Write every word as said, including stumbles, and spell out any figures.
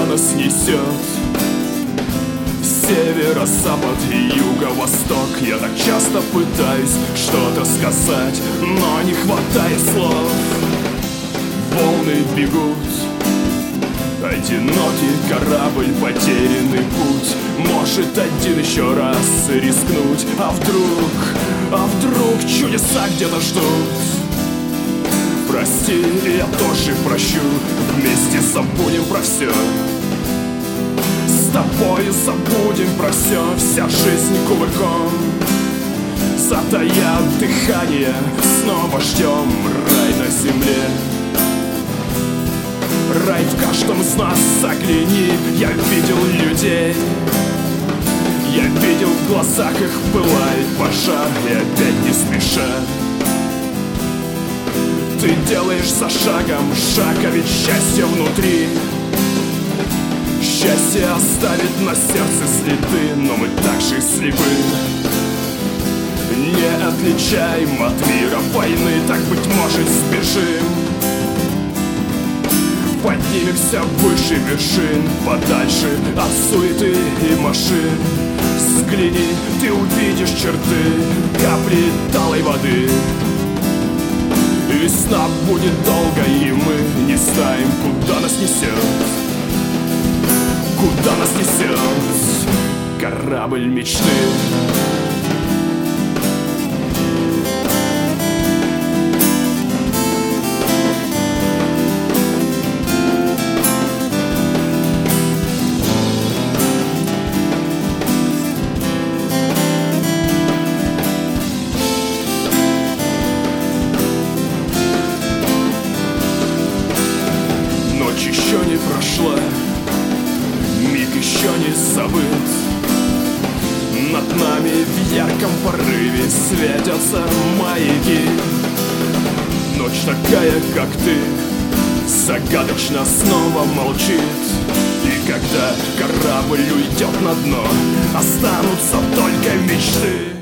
нас несет. Северо-запад и юго-восток. Я так часто пытаюсь что-то сказать, но не хватает слов. Волны бегут, одинокий корабль, потерянный путь. Может один еще раз рискнуть. А вдруг, а вдруг чудеса где-то ждут. Прости, я тоже прощу. Вместе забудем про все. С тобой забудем про все. Вся жизнь кувырком. Затая дыхание, снова ждем рай на земле. Рай в каждом из нас, загляни. Я видел людей, я видел в глазах их пылает пожар. И опять не спеша ты делаешь за шагом шаг, а ведь счастье внутри. Счастье оставит на сердце следы, но мы так же слепы. Не отличаем от мира войны, так, быть может, сбежим. Поднимемся выше вершин, подальше от суеты и машин. Взгляни, ты увидишь черты капли талой воды. Весна будет долгой, и мы не знаем, куда нас несет. Куда нас несет корабль мечты. Еще не прошла, миг еще не забыт. Над нами в ярком порыве светятся маяки. Ночь такая, как ты, загадочно снова молчит. И когда корабль уйдет на дно, останутся только мечты.